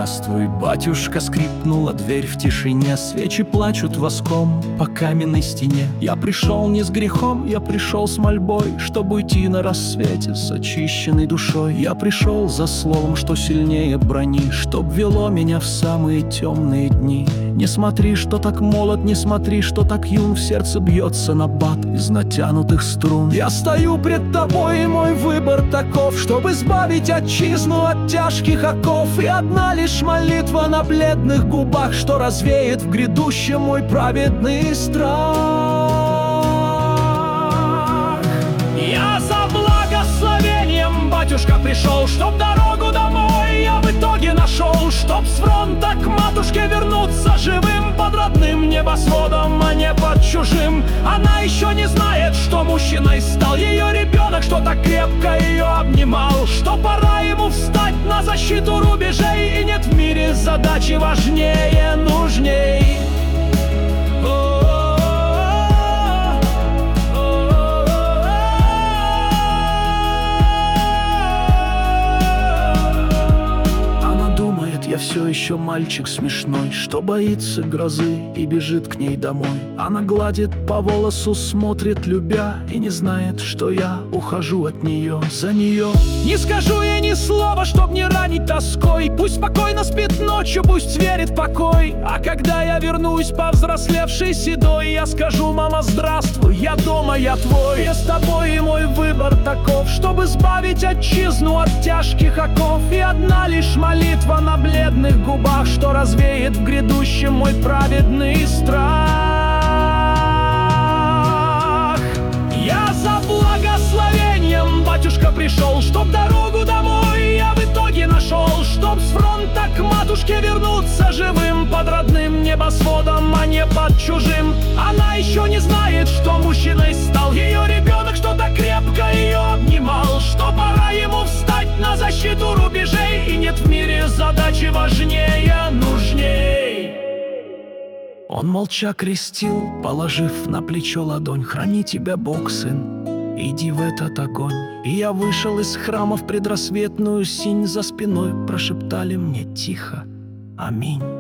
Здравствуй, батюшка, скрипнула дверь в тишине. Свечи плачут воском по каменной стене. Я пришел не с грехом, я пришел с мольбой, чтобы уйти на рассвете с очищенной душой. Я пришел за словом, что сильнее брони, чтоб вело меня в самые темные дни. Не смотри, что так молод, не смотри, что так юн. В сердце бьется набат из натянутых струн. Я стою пред тобой, и мой выбор таков, чтобы избавить отчизну от тяжких оков. И одна лишь молитва на бледных губах, что развеет в грядущем мой праведный страх. Я за благословением, батюшка, пришел, чтоб дорогу домой я в итоге нашел, чтоб с фронта к матушке вернуться живым, под родным небосводом, а не под чужим. Она еще не знает, что мужчиной стал ее ребенок, что так крепко ее обнимал, что пора ему встать на защиту рубежей, и нет в мире задачи важнее, нужней. Я все еще мальчик смешной, что боится грозы и бежит к ней домой. Она гладит по волосу, смотрит любя, и не знает, что я ухожу от нее, за нее. Не скажу ей ни слова, чтоб не ранить тоской. Пусть спокойно спит ночью, пусть верит в покой. А когда я вернусь повзрослевший седой, я скажу: мама, здравствуй, я дома, я твой. Я с тобой, и мой выбор таков, чтобы избавить отчизну от тяжких оков. И одна лишь молитва на бледных губах, что развеет в грядущем мой праведный страх. Я за благословением, батюшка, пришел, чтоб дорогу домой я в итоге нашел, чтоб с фронта к матушке вернуться живым, под родным небосводом, а не под чужим. Она еще не знает, что мужчиной стал ее ребенок, что так крепко ее обнимал, что пора ему встать на защиту рубежей, и нет в мире задачи важнее, нужней. Он молча крестил, положив на плечо ладонь: храни тебя Бог, сын, иди в этот огонь. И я вышел из храма в предрассветную синь, за спиной прошептали мне тихо: аминь.